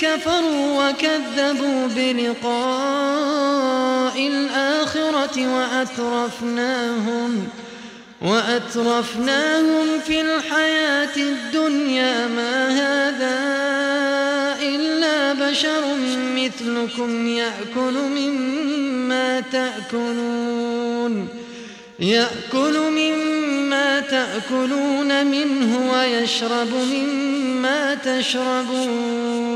كفروا وكذبوا بلقاء الآخرة وأترفناهم في الحياة الدنيا ما هذا إلا بشر مثلكم يأكل مما تأكلون منه ويشرب مما تشربون